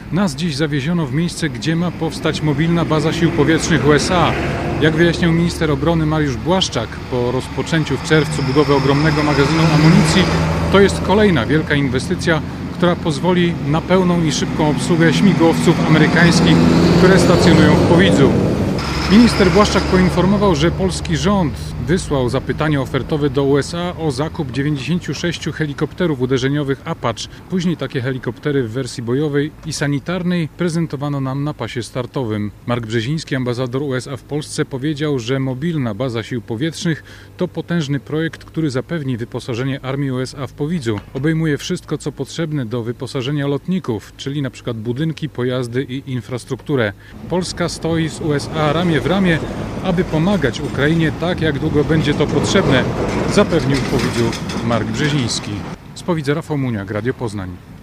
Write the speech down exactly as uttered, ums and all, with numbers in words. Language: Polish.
Nas dziś zawieziono w miejsce, gdzie ma powstać mobilna baza sił powietrznych U S A. Jak wyjaśniał minister obrony Mariusz Błaszczak, po rozpoczęciu w czerwcu budowy ogromnego magazynu amunicji, to jest kolejna wielka inwestycja, która pozwoli na pełną i szybką obsługę śmigłowców amerykańskich, które stacjonują w Powidzu. Minister Błaszczak poinformował, że polski rząd wysłał zapytanie ofertowe do U S A o zakup dziewięćdziesięciu sześciu helikopterów uderzeniowych Apache. Później takie helikoptery w wersji bojowej i sanitarnej prezentowano nam na pasie startowym. Mark Brzeziński, ambasador U S A w Polsce, powiedział, że mobilna baza sił powietrznych to potężny projekt, który zapewni wyposażenie armii U S A w Powidzu. Obejmuje wszystko, co potrzebne do wyposażenia lotników, czyli na przykład budynki, pojazdy i infrastrukturę. Polska stoi z U S A ramię w ramię, aby pomagać Ukrainie tak, jak długo będzie to potrzebne, zapewnił w Powidzu Mark Brzeziński. Z Powidza Rafał Muniak, Radio Poznań.